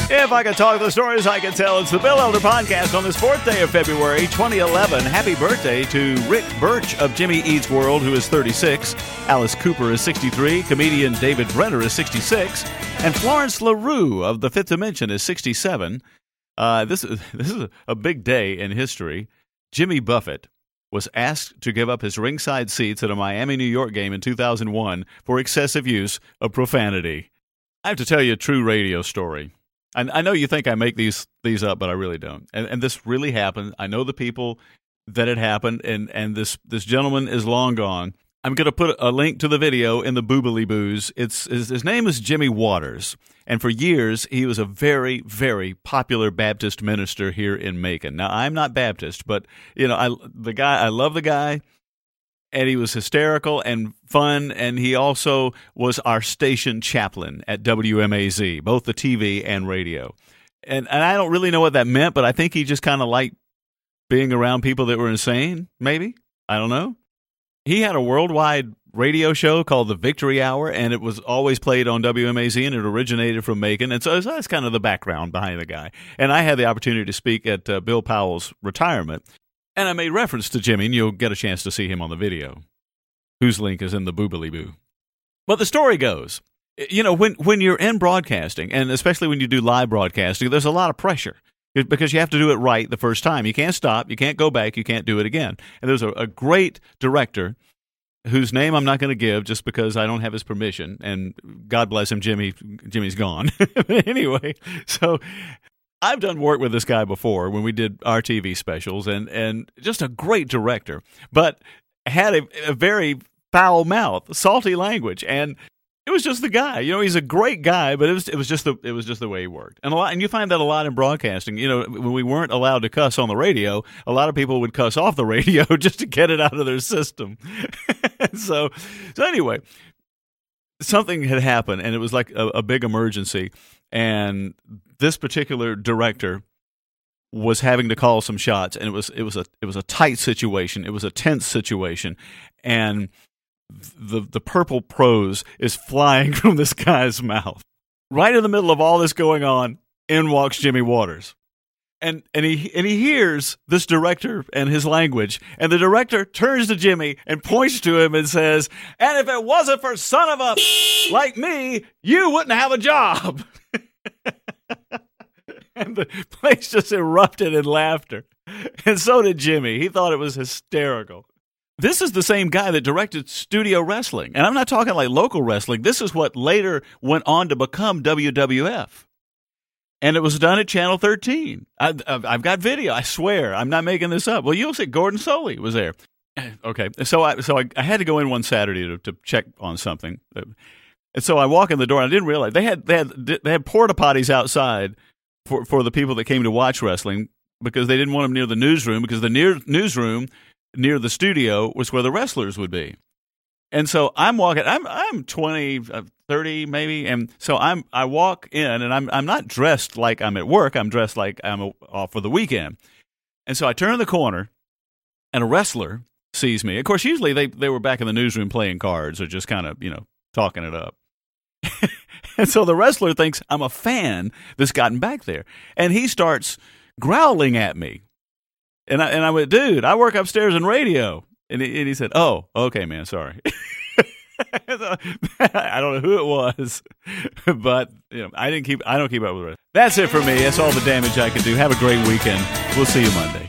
If I could talk the stories I can tell, it's the Bill Elder Podcast on this 4th day of February, 2011. Happy birthday to Rick Birch of Jimmy Eats World, who is 36. Alice Cooper is 63. Comedian David Brenner is 66. And Florence LaRue of The Fifth Dimension is 67. This is a big day in history. Jimmy Buffett was asked to give up his ringside seats at a Miami, New York game in 2001 for excessive use of profanity. I have to tell you a true radio story. I know you think I make these up, but I really don't. And this really happened. I know the people that it happened, and this gentleman is long gone. I'm going to put a link to the video in the Boobily Boos. His name is Jimmy Waters, and for years he was a very, very popular Baptist minister here in Macon. Now, I'm not Baptist, but I love the guy. And he was hysterical and fun, and he also was our station chaplain at WMAZ, both the TV and radio. And I don't really know what that meant, but I think he just kind of liked being around people that were insane, maybe. I don't know. He had a worldwide radio show called The Victory Hour, and it was always played on WMAZ, and it originated from Macon. And so that's kind of the background behind the guy. And I had the opportunity to speak at Bill Powell's retirement. And I made reference to Jimmy, and you'll get a chance to see him on the video, whose link is in the Boobily Boo. But the story goes, when you're in broadcasting, and especially when you do live broadcasting, there's a lot of pressure because you have to do it right the first time. You can't stop, you can't go back, you can't do it again. And there's a great director whose name I'm not going to give just because I don't have his permission, and God bless him, Jimmy's gone. Anyway, so I've done work with this guy before when we did our TV specials, and just a great director, but had a very foul mouth, salty language, and it was just the guy. He's a great guy, but it was just the way he worked, and you find that a lot in broadcasting. When we weren't allowed to cuss on the radio, a lot of people would cuss off the radio just to get it out of their system. so anyway, something had happened, and it was like a big emergency. And this particular director was having to call some shots, and it was a tight situation. It was a tense situation, and the purple prose is flying from this guy's mouth. Right in the middle of all this going on, in walks Jimmy Waters, and he hears this director and his language, and the director turns to Jimmy and points to him and says, "And if it wasn't for son of a like me, you wouldn't have a job." And the place just erupted in laughter. And so did Jimmy. He thought it was hysterical. This is the same guy that directed Studio Wrestling. And I'm not talking like local wrestling. This is what later went on to become WWF. And it was done at Channel 13. I've got video. I swear. I'm not making this up. Well, you'll see. Gordon Soley was there. Okay. So I had to go in one Saturday to check on something. And so I walk in the door, and I didn't realize they had porta potties outside for the people that came to watch wrestling because they didn't want them near the newsroom, because the newsroom near the studio was where the wrestlers would be. And so I'm walking. I'm 20, 30 maybe, and so I walk in, and I'm not dressed like I'm at work. I'm dressed like I'm off for the weekend. And so I turn the corner, and a wrestler sees me. Of course, usually they were back in the newsroom playing cards or just kind of talking it up. And so the wrestler thinks I'm a fan that's gotten back there. And he starts growling at me. And I went, "Dude, I work upstairs in radio." And he said, "Oh, okay, man, sorry." I don't know who it was, but I don't keep up with it. That's it for me. That's all the damage I can do. Have a great weekend. We'll see you Monday.